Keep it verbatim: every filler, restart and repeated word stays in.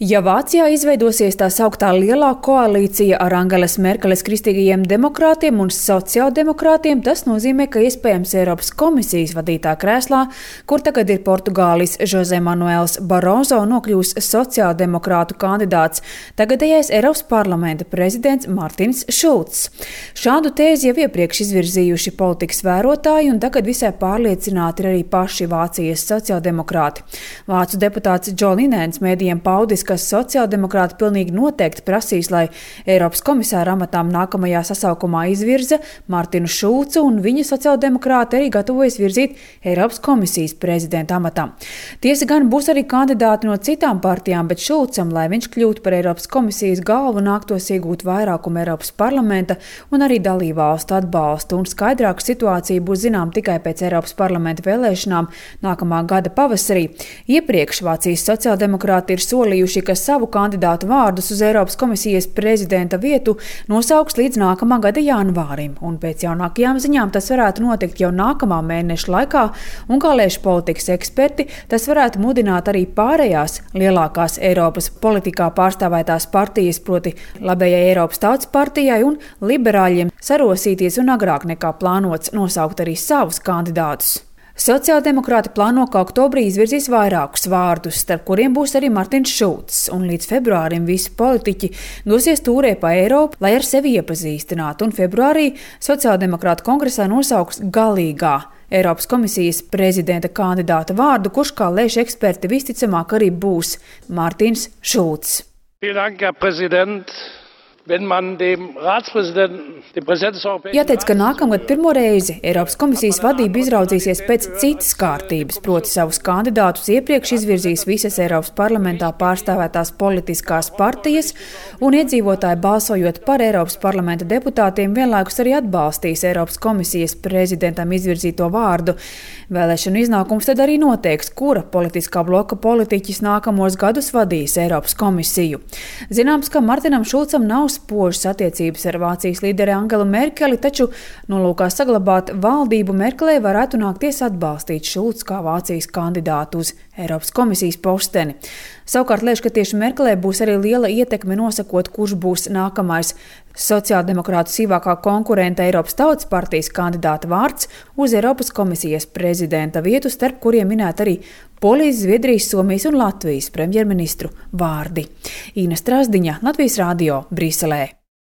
Ja Vācijā izveidosies tā sauktā lielā koalīcija ar Angeles Merkeles kristīgajiem demokrātiem un sociāldemokrātiem, tas nozīmē, ka iespējams Eiropas komisijas vadītā krēslā, kur tagad ir Portugālis José Manuels Barroso, nokļūs sociāldemokrātu kandidāts, tagadējais Eiropas parlamenta prezidents Martins Šulcs. Šādu tēzi jau iepriekš izvirzījuši politikas vērotāji, un tagad visai pārliecināti ir arī paši Vācijas sociāldemokrāti. Vācu deputāts Džo Linēns mēdījiem paudis, ka sociāldemokrāti pilnīgi noteikti prasīs, lai Eiropas komisāra amatām nākamajā sasaukumā izvirza Martinu Šulcu, un viņa sociāldemokrāti arī gatavojas virzīt Eiropas komisijas prezidenta amatām. Tiesa gan būs arī kandidāti no citām partijām, bet Šulcam, lai viņš kļūtu par Eiropas komisijas galvu, nāktos iegūt vairākumu Eiropas parlamenta un arī dalībvalstu atbalstu, un skaidrāka situācija būs zinām tikai pēc Eiropas parlamenta vēlēšanām nākamā gada pavasarī. Iepriekš Vācijas sociāldemokrāti ir solījuši, ka savu kandidātu vārdus uz Eiropas komisijas prezidenta vietu nosauks līdz nākamā gada janvārim, un pēc jaunākajām ziņām tas varētu notikt jau nākamā mēneša laikā, un kā lēš politikas eksperti, tas varētu mudināt arī pārējās lielākās Eiropas politikā pārstāvētās partijas, proti labējai Eiropas Tautas partijai un liberāļiem, sarosīties un agrāk nekā plānots nosaukt arī savus kandidātus. Sociāldemokrāti plāno, ka oktobrī izvirzīs vairākus vārdus, starp kuriem būs arī Martins Šulcs, un līdz februārim visi politiķi dosies tūrē pa Eiropu, lai ar sevi iepazīstinātu, un februārī Sociāldemokrātu kongresā nosauks galīgā Eiropas komisijas prezidenta kandidāta vārdu, kurš, kā lēš eksperti, visticamāk arī būs Martins Šulcs. Jāteic, ka nākamgad pirmo reizi Eiropas komisijas vadība izraudzīsies pēc citas kārtības, proti savus kandidātus iepriekš izvirzīs visas Eiropas parlamentā pārstāvētās politiskās partijas, un iedzīvotāji balsojot par Eiropas parlamenta deputātiem vienlaikus arī atbalstīs Eiropas komisijas prezidentam izvirzīto vārdu. Vēlēšanu iznākums tad arī noteiks, kura politiskā bloka politiķis nākamos gadus vadīs Eiropas komisiju. Zināms, ka Martinam Šulcam nav spožas attiecības ar Vācijas līderi Angelu Merkeli, taču nolūkā saglabāt valdību Merkelei varētu nākties atbalstīt Šulcu kā Vācijas kandidātu uz Eiropas komisijas posteni. Savukārt lēš, ka tieši Merkelei būs arī liela ietekme nosakot, kurš būs nākamais sociāldemokrātu sīvākā konkurenta Eiropas Tautas partijas kandidāta vārds uz Eiropas komisijas prezidenta vietu, starp kuriem minēt arī Polijas, Zviedrijas, Somijas un Latvijas premjerministru vārdi. Ina Strasdiņa, Latvijas radio, Briselē.